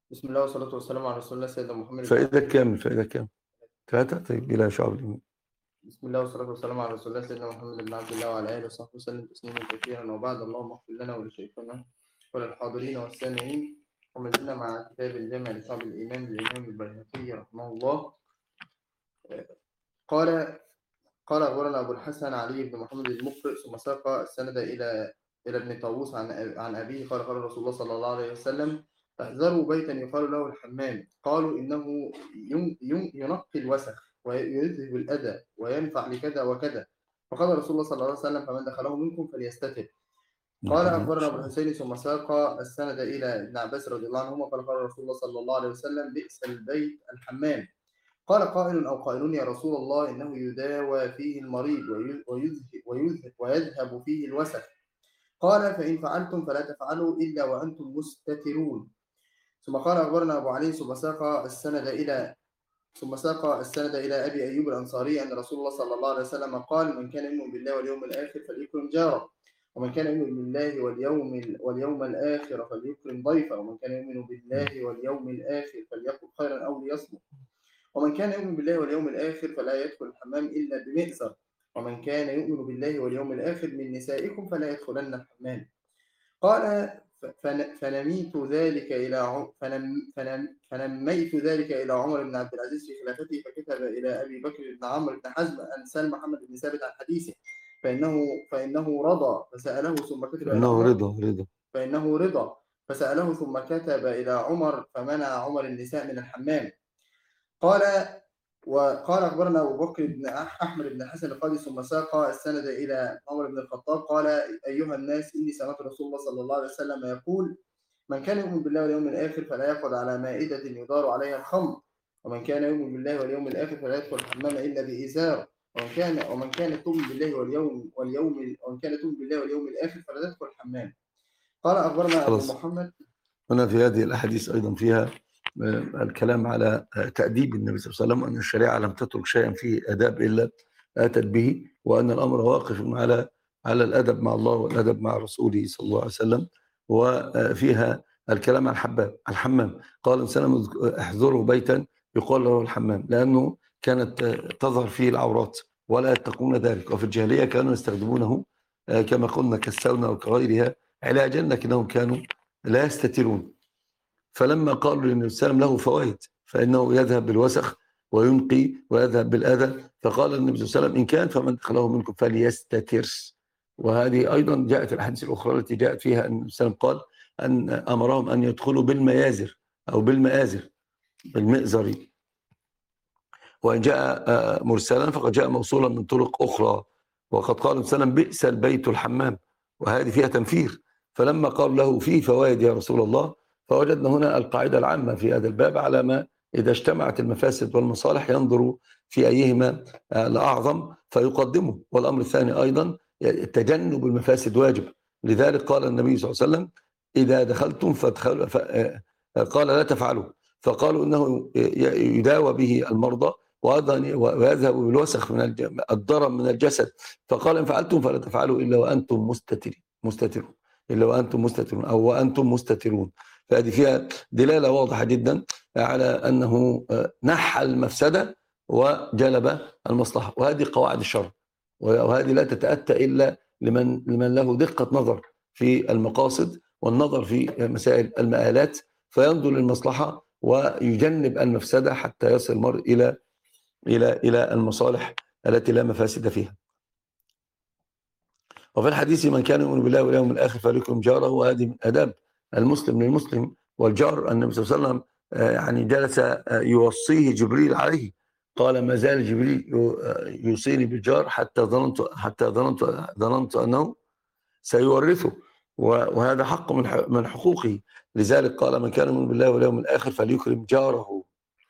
بسم الله والصلاة والسلام على رسول الله سيدنا محمد بن عبد فائدة الله. كام؟ فائدة كام؟ 3. طيب بلا شعب اليمين. بسم الله والصلاة والسلام على رسول الله سيدنا محمد بن عبد الله وعلى آله وصحبه وسلم تسليما كثيرا، وبعد. اللهم اغفر لنا ولشيخنا وللحاضرين والسامعين. وما زلنا مع كتاب الجامع لشعب الإيمان للإمام البيهقي رحمه الله. قال قال أخبرنا أبو الحسن علي بن محمد المقرئ، ثم ساق السند إلى ابن طاووس عن أبيه قال قال رسول الله صلى الله عليه وسلم: احذروا بيتا يقال له الحمام، قالوا إنه ينقي الوسخ ويذهب الأذى وينفع لكذا وكذا، فقال رسول الله صلى الله عليه وسلم: فمن دخله منكم فليستتر. قال أخبرنا أبو الحسين، ثم ساق السند إلى ابن عباس رضي الله عنهما قال قال رسول الله صلى الله عليه وسلم: بئس البيت الحمام. قال قائل أو قائلون: يا رسول الله، إنه يداوى فيه المريض ويذهب فيه الوسخ. قال: فإن فعلتم فلا تفعلوا إلا وأنتم مستترون. ثم قال أخبرنا أبو علي، ثم ساق السند إلى أبي أيوب الأنصاري أن رسول الله صلى الله عليه وسلم قال: من كان يؤمن بالله واليوم الآخر فليكرم جاره، ومن كان يؤمن بالله واليوم الآخر فليكرم ضيفه، ومن كان يؤمن بالله واليوم الآخر فليقل خيرا أو ليصمت، ومن كان يؤمن بالله واليوم الآخر فلا يدخل الحمام إلا بمئزر، ومن كان يؤمن بالله واليوم الآخر من نسائكم فلا يدخلن الحمام. قال: فنميت ذلك إلى عمر بن عبد العزيز في خلافته، فكتب إلى أبي بكر بن عمرو بن حزم أن سأل محمد بن ثابت عن حديثه، فإنه رضى فسأله ثم كتب إلى إنه عمر رضا. فإنه رضى فسأله ثم كتب إلى عمر فمنع عمر النساء من الحمام. قال وقال أخبرنا أبو بكر بن أحمد بن حسن القاضي، ثم ساق السند إلى عمر بن الخطاب قال: أيها الناس، إني سمعت رسول الله صلى الله عليه وسلم يقول: من كان يؤمن بالله واليوم الآخر فلا يقعد على مائدة يدار عليها الخمر، ومن كان يؤمن بالله واليوم الآخر فلا يدخل الحمام إلا بإزار، ومن كان تؤمن بالله واليوم الآخر فلا يدخل الحمام. قال أخبرنا أبو خلاص. محمد. هنا في هذه الأحاديث أيضا فيها الكلام على تأديب النبي صلى الله عليه وسلم، أن الشريعة لم تترك شيئا فيه أداب إلا آتت به، وأن الأمر واقف على الأدب مع الله والأدب مع رسوله صلى الله عليه وسلم. وفيها الكلام عن الحمام. قال سلم: احذروا بيتا يقال له الحمام، لأنه كانت تظهر فيه العورات ولا يتقون ذلك، وفي الجاهلية كانوا يستخدمونه كما قلنا كالساونا وكغيرها علاجا، لكنهم كانوا لا يستترون. فلما قالوا للنبي صلى الله عليه وسلم له فوائد، فإنه يذهب بالوسخ وينقي ويذهب بالأذى، فقال النبي صلى الله عليه وسلم: إن كان فمن دخله منكم فليستتر. وهذه أيضا جاءت الأحاديث الأخرى التي جاءت فيها أن النبي صلى الله عليه وسلم قال أن أمرهم أن يدخلوا بالميازر أو بالمآزر، بالمئزر. وإن جاء مرسلا فقد جاء موصولا من طرق أخرى. وقد قال النبي صلى الله عليه وسلم: بئس البيت الحمام، وهذه فيها تنفير. فلما قال له: فيه فوائد يا رسول الله، فوجدنا هنا القاعدة العامة في هذا الباب على ما إذا اجتمعت المفاسد والمصالح ينظر في أيهما الأعظم فيقدمه. والأمر الثاني أيضا تجنب المفاسد واجب. لذلك قال النبي صلى الله عليه وسلم: إذا دخلتم فادخلوا، قال: لا تفعلوا. فقالوا إنه يداوى به المرضى ويذهب بالوسخ من الضرر من الجسد، فقال: إن فعلتم فلا تفعلوا إلا وأنتم مستترون، إلا وأنتم مستترون أو وأنتم مستترون. فهذه فيها دلالة واضحة جدا على أنه نحى المفسدة وجلب المصلحة. وهذه قواعد الشرع، وهذه لا تتأتى إلا لمن له دقة نظر في المقاصد والنظر في مسائل المآلات، فينظر للمصلحة ويجنب المفسدة حتى يصل المرء إلى المصالح التي لا مفاسد فيها. وفي الحديث: من كان يؤمن بالله واليوم الآخر فليكرم جاره. وهذه من آداب المسلم للمسلم والجار. النبي صلى الله عليه وسلم يعني جلس يوصيه جبريل عليه، قال: ما زال جبريل يوصيني بالجار حتى ظننت أنه سيورثه، وهذا حق من حقوقه. لذلك قال: من كان يؤمن بالله واليوم الآخر فليكرم جاره.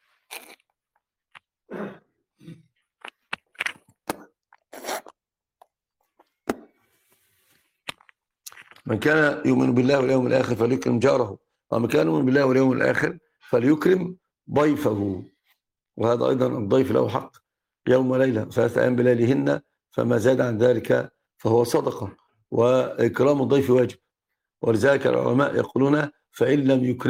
من كان يؤمن بالله واليوم الآخر فليكرم جاره، ومن كان يؤمن بالله واليوم الآخر فليكرم ضيفه. وهذا أيضا الضيف له حق يوم وليلة 3 أيام بلياليهن، فما زاد عن ذلك فهو صدقة. وإكرام الضيف واجب. ولذلك العلماء يقولون: فإن لم يكرموا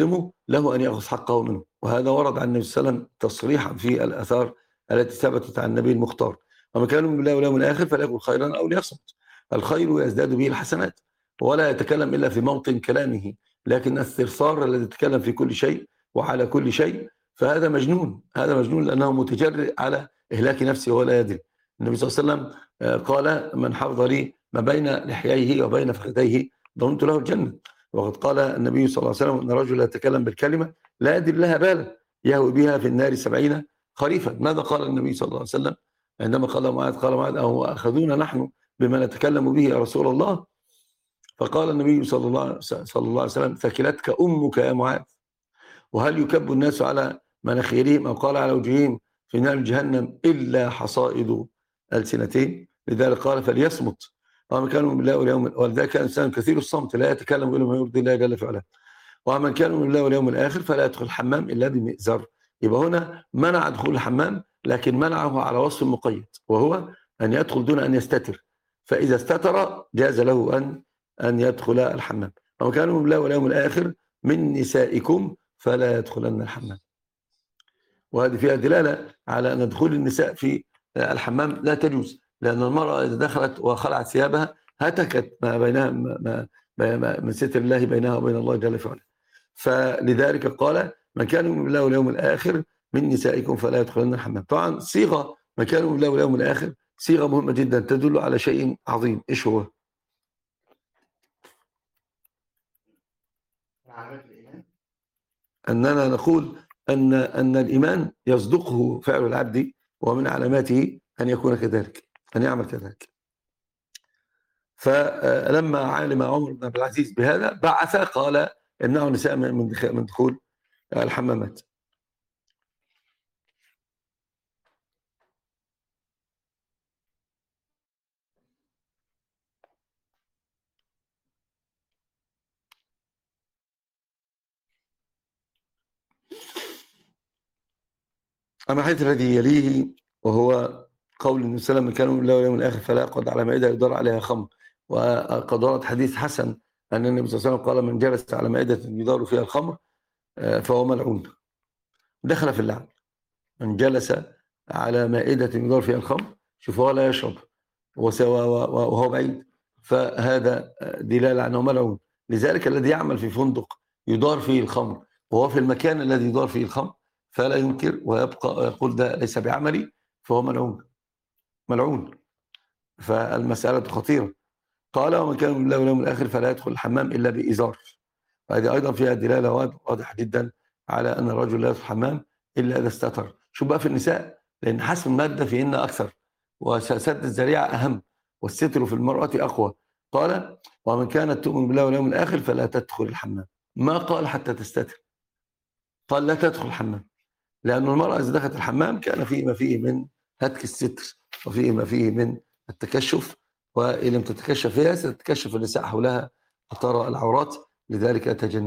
له أن يأخذ حقه منه. وهذا ورد عن النبي صلى الله عليه وسلم تصريحا في الآثار التي ثبتت عن النبي المختار. ومن كان يؤمن بالله واليوم الآخر فليقل خيرا أو ليصمت. الخير يزداد به الحسنات، ولا يتكلم إلا في موطن كلامه، لكن الثرثار الذي يتكلم في كل شيء وعلى كل شيء فهذا مجنون. هذا مجنون لأنه متجرئ على إهلاك نفسه ولا يدري. النبي صلى الله عليه وسلم قال: من حفظ لي ما بين لحييه وبين فخذيه ضمنت له الجنة. وقد قال النبي صلى الله عليه وسلم: أن رجل يتكلم بالكلمة لا يدري لها بالا يهوي بها في النار 70 خريفا. ماذا قال النبي صلى الله عليه وسلم عندما قال معاذ: أو أخذونا نحن بما نتكلم به يا رسول الله؟ فقال النبي صلى الله عليه وسلم: ثكلتك أمك يا معاذ. وهل يكب الناس على مناخيرهم أو قال على وجوههم في نار جهنم إلا حصائد ألسنتين؟ لذلك قال: فليصمت. ومن كان من الله واليوم، ولذلك كان الإنسان كثير الصمت لا يتكلم إلا ما يرضي الله جل وعلا. ومن كان من الله واليوم الآخر فلا يدخل الحمام إلا بمئزر. يبقى هنا منع دخول الحمام، لكن منعه على وصف مقيد، وهو أن يدخل دون أن يستتر. فإذا استتر جاز له أن يدخل الحمام. ومن كان من الله واليوم الآخر من نسائكم فلا يدخلن الحمام. وهذه فيها دلالة على أن دخول النساء في الحمام لا تجوز، لأن المرأة إذا دخلت وخلعت ثيابها هتكت ما بينها من ستر الله بينها وبين الله جل وعلا. فلذلك قال: من كان يؤمن بالله واليوم الآخر من نسائكم فلا يدخلن الحمام. طبعا صيغة من كان يؤمن بالله واليوم الآخر صيغة مهمة جدا تدل على شيء عظيم. إيش هو؟ أننا نقول أن الإيمان يصدقه فعل العبد، ومن علاماته أن يكون كذلك، أن يعمل كذلك. فلما علم عمر بن عبد العزيز بهذا بعث قال: امنعوا النساء من دخول الحمامات. أما الحديث الذي يليه وهو قول النبي صلى الله عليه وسلم: من كان يؤمن بالله واليوم الآخر فلا يقعد على مائدة يدار عليها خمر. وقد ورد حديث حسن أن النبي صلى الله عليه وسلم قال: من جلس على مائدة يدار فيها الخمر فهو ملعون. دخل في اللعن. من جلس على مائدة يدار فيها الخمر، شوفوا لا يشرب وهو بعيد، فهذا دلالة أنه ملعون. لذلك الذي يعمل في فندق يدار فيه الخمر وهو في المكان الذي يدار فيه الخمر فلا ينكر ويبقى ويقول: ده ليس بعملي، فهو ملعون. فالمسألة خطيرة. قال: ومن كان من الله واليوم الآخر فلا يدخل الحمام إلا بإزار. وهذه أيضا فيها دلالة واضحة جدا على أن الرجل لا يدخل الحمام إلا إذا استتر. شو بقى في النساء؟ لأن حسب المادة فيهن أكثر، وسد الذريعة أهم، والستر في المرأة أقوى. قال: ومن كانت تؤمن بالله واليوم الآخر فلا تدخل الحمام. ما قال حتى تستتر، قال لا تدخل الحمام، لأن المرأة إذا دخلت الحمام كان فيه ما فيه من هتك الستر وفيه ما فيه من التكشف، وإن لم تتكشف فيها ستتكشف النساء حولها وترى العورات. لذلك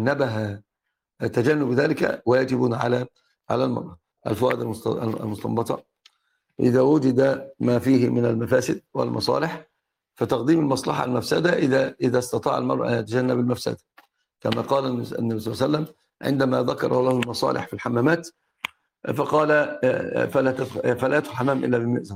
تجنب ذلك واجب على المرأة. الفؤاد المستنبطة: إذا وجد ما فيه من المفاسد والمصالح فتقديم المصلحة على المفسدة إذا استطاع المرء أن يتجنب المفسدة، كما قال النبي صلى الله عليه وسلم عندما ذكر له المصالح في الحمامات فقال: فلا يدخل الحمام إلا بالمئزر.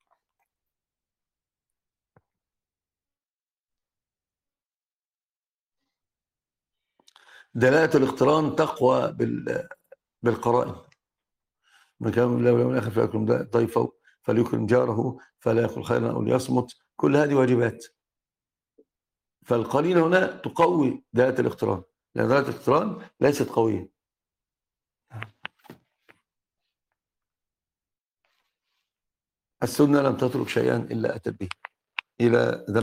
دلالة الاقتران تقوى بالقرائن. من كان من الله واليوم الآخر فليكرم ضيفه فليكرم جاره فلا يقل خيرا أو ليصمت. كل هذه واجبات. فالقرينة هنا تقوي دلالة الاقتران، لأن دلالة الاقتران ليست قوية. السنة لم تترك شيئا إلا أتت به إلى